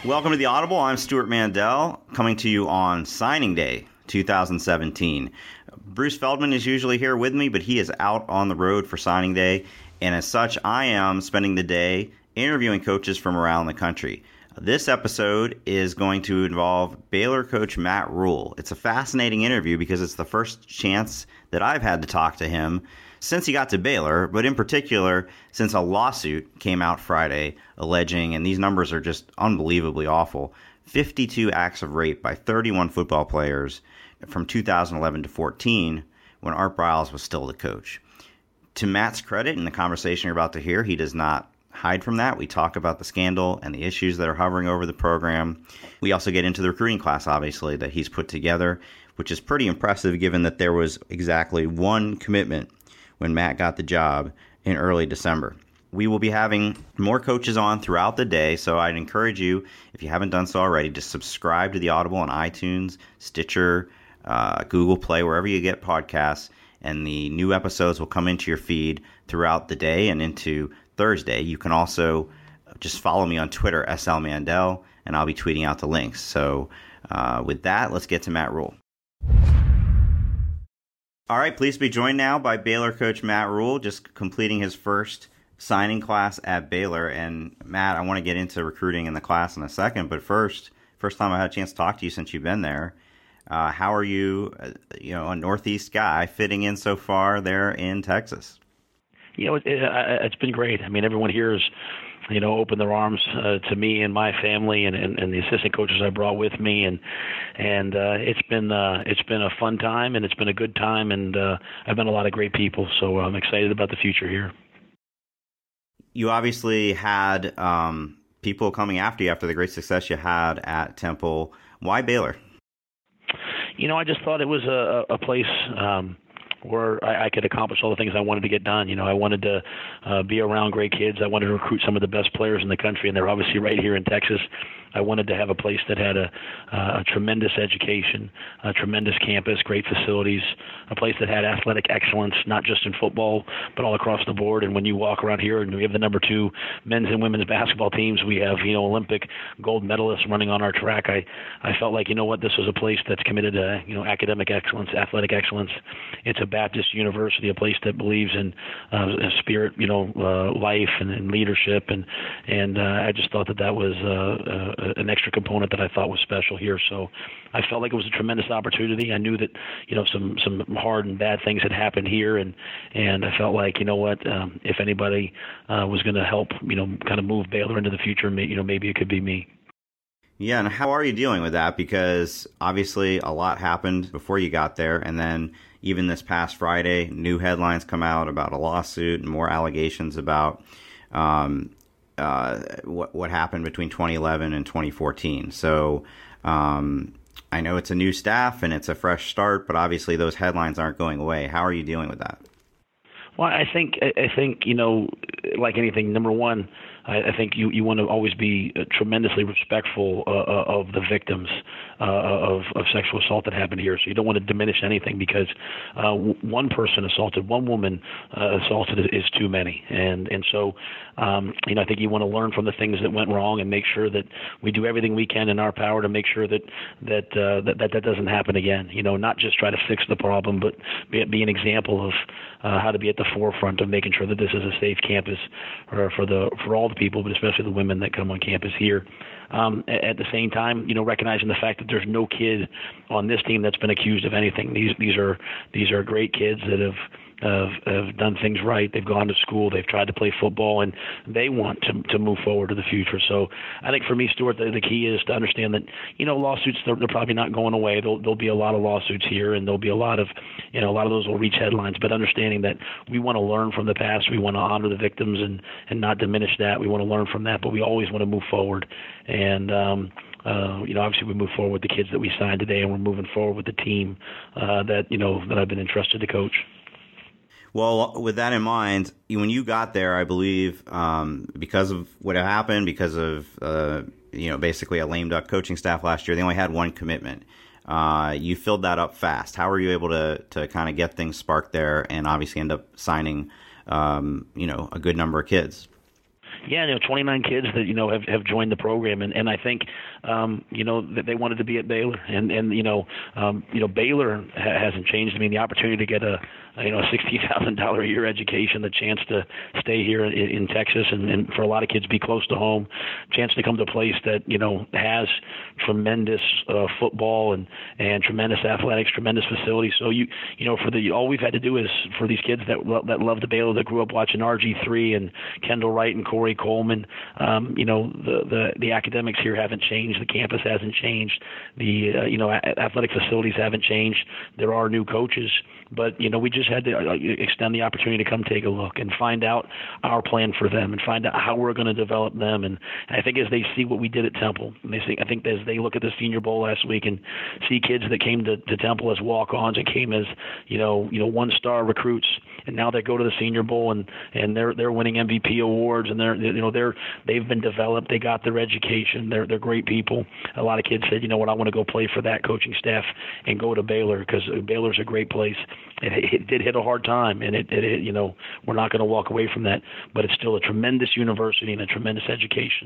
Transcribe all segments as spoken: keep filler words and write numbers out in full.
Welcome to The Audible. I'm Stuart Mandel, coming to you on Signing Day two thousand seventeen. Bruce Feldman is usually here with me, but he is out on the road for Signing Day, and as such, I am spending the day interviewing coaches from around the country. This episode is going to involve Baylor coach Matt Rhule. It's a fascinating interview because it's the first chance that I've had to talk to him since he got to Baylor, but in particular, since a lawsuit came out Friday alleging, and these numbers are just unbelievably awful, fifty-two acts of rape by thirty-one football players from two thousand eleven to fourteen when Art Briles was still the coach. To Matt's credit, in the conversation you're about to hear, he does not hide from that. We talk about the scandal and the issues that are hovering over the program. We also get into the recruiting class, obviously, that he's put together, which is pretty impressive given that there was exactly one commitment when Matt got the job in early December. We will be having more coaches on throughout the day, so I'd encourage you, if you haven't done so already, to subscribe to The Audible on iTunes, Stitcher, uh, Google Play, wherever you get podcasts, and the new episodes will come into your feed throughout the day and into Thursday. You can also just follow me on Twitter, S L Mandel, and I'll be tweeting out the links. So uh, with that, let's get to Matt Rhule. All right, pleased to be joined now by Baylor coach Matt Rhule, just completing his first signing class at Baylor. And Matt, I want to get into recruiting in the class in a second, but first, first time I had a chance to talk to you since you've been there. Uh, how are you, uh, you know, a Northeast guy, fitting in so far there in Texas? You know, it, it, it's been great. I mean, everyone here has, you know, opened their arms uh, to me and my family, and, and, and the assistant coaches I brought with me, and and uh, it's been uh, it's been a fun time, and it's been a good time, and uh, I've met a lot of great people, so I'm excited about the future here. You obviously had um, people coming after you after the great success you had at Temple. Why Baylor? You know, I just thought it was a, a place um, where I, I could accomplish all the things I wanted to get done. You know, I wanted to uh, be around great kids. I wanted to recruit some of the best players in the country, and they're obviously right here in Texas. I wanted to have a place that had a, uh, a tremendous education, a tremendous campus, great facilities, a place that had athletic excellence, not just in football, but all across the board. And when you walk around here, and we have the number two men's and women's basketball teams, we have, you know, Olympic gold medalists running on our track. I, I felt like, you know what, this was a place that's committed to, you know, academic excellence, athletic excellence. It's a Baptist university, a place that believes in uh, spirit, you know, uh, life and, and leadership. And, and uh, I just thought that that was uh, uh, an extra component that I thought was special here. So I felt like it was a tremendous opportunity. I knew that, you know, some, some hard and bad things had happened here. And, and I felt like, you know what, um, if anybody uh, was going to help, you know, kind of move Baylor into the future, you know, maybe it could be me. Yeah, and how are you dealing with that? Because obviously a lot happened before you got there, and then even this past Friday, new headlines come out about a lawsuit and more allegations about um, uh, what what happened between twenty eleven and twenty fourteen. So um, I know it's a new staff and it's a fresh start, but obviously those headlines aren't going away. How are you dealing with that? Well, I think I think you know, like anything, number one, I, I think you, you want to always be tremendously respectful uh, of the victims uh, of, of sexual assault that happened here. So you don't want to diminish anything because uh, one person assaulted, one woman uh, assaulted is too many. And and so, um, you know, I think you want to learn from the things that went wrong and make sure that we do everything we can in our power to make sure that that uh, that, that that doesn't happen again. You know, not just try to fix the problem, but be, be an example of uh, how to be at the forefront of making sure that this is a safe campus for, for the for all the people, but especially the women that come on campus here. Um, at the same time, you know, recognizing the fact that there's no kid on this team that's been accused of anything. These these are these are great kids that have Have, have done things right. They've gone to school. They've tried to play football, and they want to to move forward to the future. So I think for me, Stuart, the, the key is to understand that, you know, lawsuits, they're, they're probably not going away. There'll, there'll be a lot of lawsuits here, and there'll be a lot of, you know, a lot of those will reach headlines. But understanding that we want to learn from the past. We want to honor the victims and, and not diminish that. We want to learn from that, but we always want to move forward. And, um, Uh, you know, obviously we move forward with the kids that we signed today, and we're moving forward with the team uh, that, you know, that I've been entrusted to coach. Well, with that in mind, when you got there, I believe um, because of what happened, because of, uh, you know, basically a lame duck coaching staff last year, they only had one commitment. Uh, you filled that up fast. How were you able to, to kind of get things sparked there and obviously end up signing, um, you know, a good number of kids? Yeah, you know, twenty-nine kids that you know have, have joined the program, and, and I think um, you know that they wanted to be at Baylor, and and you know um, you know Baylor ha- hasn't changed. I mean, the opportunity to get a, a you know a sixty thousand dollar a year education, the chance to stay here in, in Texas, and, and for a lot of kids be close to home, chance to come to a place that you know has tremendous uh, football and and tremendous athletics, tremendous facilities. So you you know for the all we've had to do is for these kids that that love the Baylor, that grew up watching R G three and Kendall Wright and Corey Coleman. Um, you know, the, the the academics here haven't changed. The campus hasn't changed. The uh, you know a- athletic facilities haven't changed. There are new coaches, but you know we just had to uh, extend the opportunity to come take a look and find out our plan for them and find out how we're going to develop them. And I think as they see what we did at Temple, and they see, I think as they look at the Senior Bowl last week and see kids that came to, to Temple as walk-ons and came as you know you know one-star recruits, and now they go to the Senior Bowl and and they're they're winning M V P awards, and they're you know they're they've been developed. They got their education. They're they're great people. A lot of kids said, you know what, I want to go play for that coaching staff and go to Baylor because Baylor's a great place. It, it did hit a hard time, and it, it you know we're not going to walk away from that. But it's still a tremendous university and a tremendous education.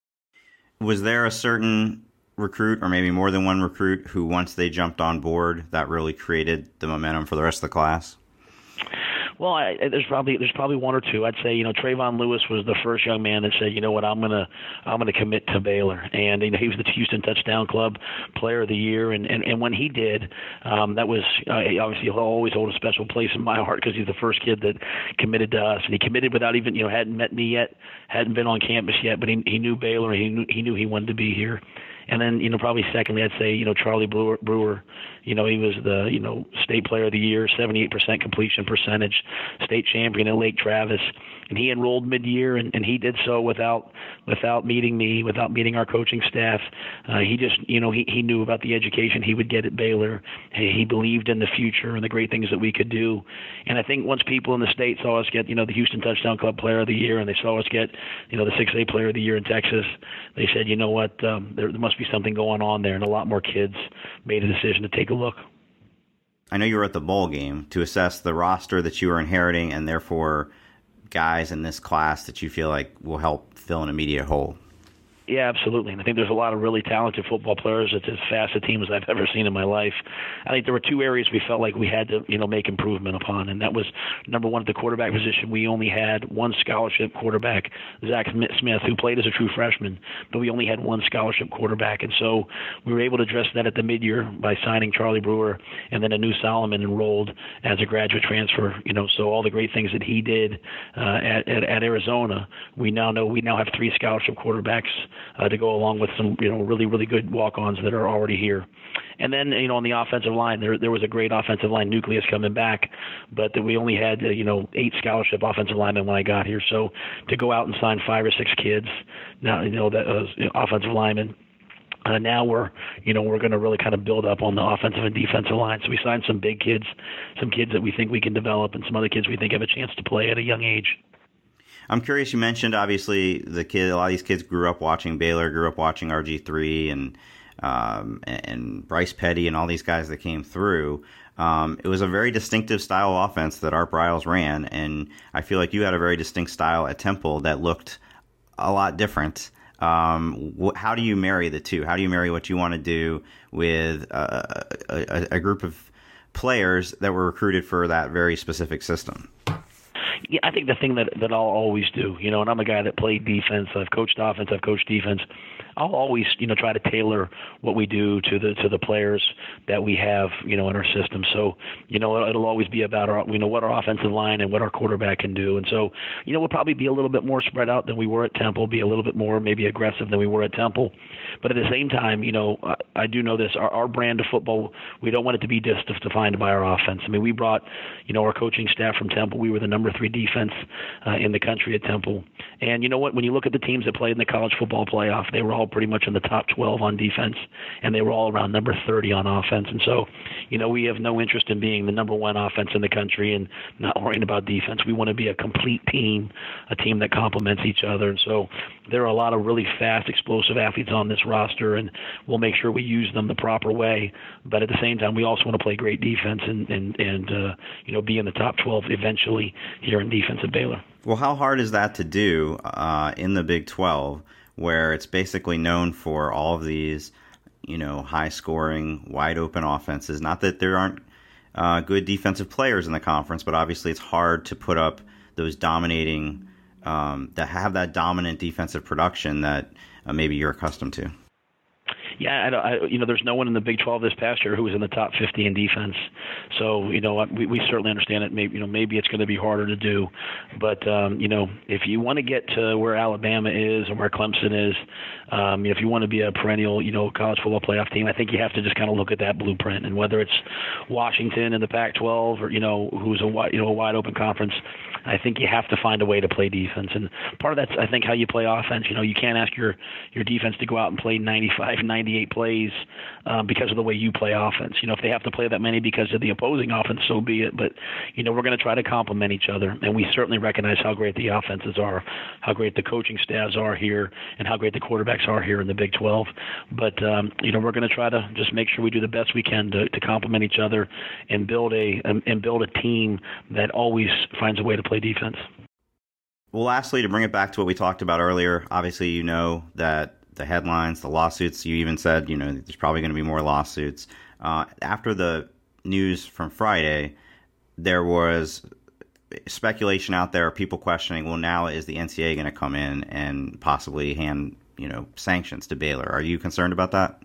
Was there a certain recruit, or maybe more than one recruit, who once they jumped on board, that really created the momentum for the rest of the class? Well, I, there's probably there's probably one or two. I'd say you know Trayvon Lewis was the first young man that said, you know what, I'm gonna I'm gonna commit to Baylor, and you know he was the Houston Touchdown Club Player of the Year, and and, and when he did, um, that was uh, obviously he'll always hold a special place in my heart because he's the first kid that committed to us, and he committed without even you know hadn't met me yet, hadn't been on campus yet, but he he knew Baylor, he knew he knew he wanted to be here. And then, you know, probably secondly, I'd say, you know, Charlie Brewer, Brewer, you know, he was the, you know, state player of the year, seventy-eight percent completion percentage, state champion at Lake Travis. And he enrolled mid-year, and, and he did so without without meeting me, without meeting our coaching staff. Uh, he just, you know, he, he knew about the education he would get at Baylor. He, he believed in the future and the great things that we could do. And I think once people in the state saw us get, you know, the Houston Touchdown Club Player of the Year, and they saw us get, you know, the six A Player of the Year in Texas, they said, you know what, um, there, there must be something going on there, and a lot more kids made a decision to take a look. I know you were at the bowl game to assess the roster that you were inheriting, and therefore guys in this class that you feel like will help fill an immediate hole. Yeah, absolutely. And I think there's a lot of really talented football players. It's as fast a team as I've ever seen in my life. I think there were two areas we felt like we had to, you know, make improvement upon, and that was number one at the quarterback position. We only had one scholarship quarterback, Zach Smith, who played as a true freshman, but we only had one scholarship quarterback, and so we were able to address that at the mid-year by signing Charlie Brewer, and then Anu Solomon enrolled as a graduate transfer. You know, so all the great things that he did uh, at, at at Arizona, we now know we now have three scholarship quarterbacks. Uh, to go along with some, you know, really, really good walk-ons that are already here. And then, you know, on the offensive line, there there was a great offensive line nucleus coming back, but that we only had, uh, you know, eight scholarship offensive linemen when I got here. So to go out and sign five or six kids, now, you know, that uh, you know, offensive linemen, uh, now we're, you know, we're going to really kind of build up on the offensive and defensive line. So we signed some big kids, some kids that we think we can develop, and some other kids we think have a chance to play at a young age. I'm curious, you mentioned obviously the kid, a lot of these kids grew up watching Baylor, grew up watching R G three and um, and Bryce Petty and all these guys that came through. Um, it was a very distinctive style of offense that Art Briles ran, and I feel like you had a very distinct style at Temple that looked a lot different. Um, wh- how do you marry the two? How do you marry what you want to do with uh, a, a, a group of players that were recruited for that very specific system? Yeah, I think the thing that that I'll always do, you know, and I'm a guy that played defense. I've coached offense. I've coached defense. I'll always, you know, try to tailor what we do to the to the players that we have, you know, in our system. So, you know, it'll always be about our, you know, what our offensive line and what our quarterback can do. And so, you know, we'll probably be a little bit more spread out than we were at Temple, be a little bit more maybe aggressive than we were at Temple. But at the same time, you know, I, I do know this: our, our brand of football, we don't want it to be just defined by our offense. I mean, we brought, you know, our coaching staff from Temple. We were the number three defense uh, in the country at Temple. And you know what? When you look at the teams that played in the college football playoff, they were all pretty much in the top twelve on defense, and they were all around number thirty on offense. And so, you know, we have no interest in being the number one offense in the country and not worrying about defense. We want to be a complete team, a team that complements each other. And so there are a lot of really fast, explosive athletes on this roster, and we'll make sure we use them the proper way. But at the same time, we also want to play great defense and, and, and uh, you know, be in the top twelve eventually here in defense at Baylor. Well, how hard is that to do uh, in the Big twelve, where it's basically known for all of these, you know, high-scoring, wide-open offenses? Not that there aren't uh, good defensive players in the conference, but obviously it's hard to put up those dominating, um, that have that dominant defensive production that uh, maybe you're accustomed to. Yeah, I, don't, I, you know, there's no one in the Big twelve this past year who was in the top fifty in defense. So, you know, we, we certainly understand it. Maybe, you know, maybe it's going to be harder to do, but um, you know, if you want to get to where Alabama is or where Clemson is, um, if you want to be a perennial, you know, college football playoff team, I think you have to just kind of look at that blueprint. And whether it's Washington in the Pac twelve or, you know, who's a wide, you know, a wide open conference, I think you have to find a way to play defense. And part of that's, I think, how you play offense. You know, you can't ask your your defense to go out and play ninety-five, ninety-eight plays um, because of the way you play offense. You know, if they have to play that many because of the opposing offense, so be it. But, you know, we're going to try to complement each other. And we certainly recognize how great the offenses are, how great the coaching staffs are here, and how great the quarterbacks are here in the Big twelve. But, um, you know, we're going to try to just make sure we do the best we can to, to complement each other and build a and build a team that always finds a way to play defense. Well, lastly, to bring it back to what we talked about earlier, obviously you know that the headlines, the lawsuits, you even said, you know, there's probably going to be more lawsuits. Uh, after the news from Friday, there was speculation out there, people questioning, well, now is the N C double A going to come in and possibly hand, you know, sanctions to Baylor? Are you concerned about that?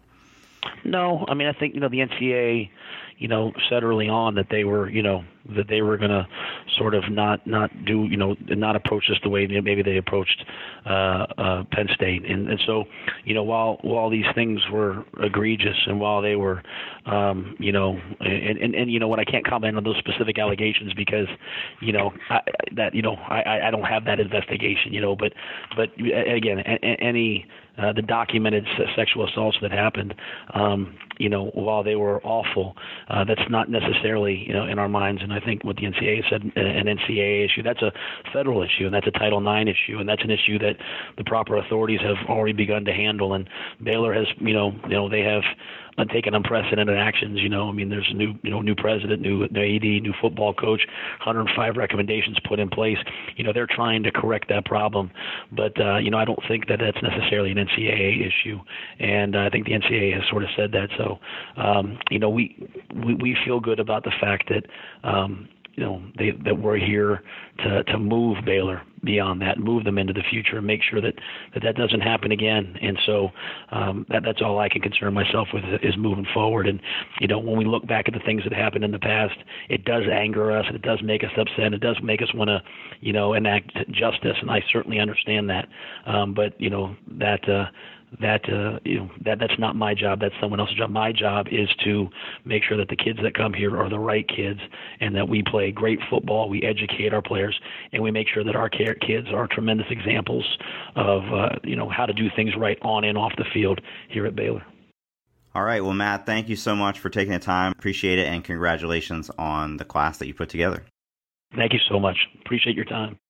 No, I mean, I think, you know, the N C double A, you know, said early on that they were, you know, that they were going to sort of not, not do, you know, not approach this the way maybe they approached uh, uh, Penn State. And, and so, you know, while while these things were egregious and while they were, um, you know, and, and, and, you know, what I can't comment on those specific allegations because, you know, I, that, you know, I, I don't have that investigation, you know, but, but again, any, Uh, the documented sexual assaults that happened, um, you know, while they were awful, uh, that's not necessarily, you know, in our minds. And I think what the N C double A said, an N C double A issue, that's a federal issue, and that's a Title nine issue, and that's an issue that the proper authorities have already begun to handle. And Baylor has, you know, you know, they have taken unprecedented actions. You know, I mean, there's a new, you know, new president, new, new A D, new football coach, one hundred five recommendations put in place. You know, they're trying to correct that problem, but uh, you know, I don't think that that's necessarily an N C double A issue, and uh, I think the N C double A has sort of said that. So, um, you know, we, we we feel good about the fact that. Um, You know, they, that we're here to, to move Baylor beyond that, move them into the future, and make sure that that, that doesn't happen again. And so um, that, that's all I can concern myself with is moving forward. And, you know, when we look back at the things that happened in the past, it does anger us, and it does make us upset, and it does make us want to, you know, enact justice. And I certainly understand that. Um, but, you know, that uh, that uh, you know that that's not my job. That's someone else's job. My job is to make sure that the kids that come here are the right kids, and that we play great football. We educate our players, and we make sure that our kids are tremendous examples of uh, you know how to do things right on and off the field here at Baylor. All right. Well, Matt, thank you so much for taking the time. Appreciate it, and congratulations on the class that you put together. Thank you so much. Appreciate your time.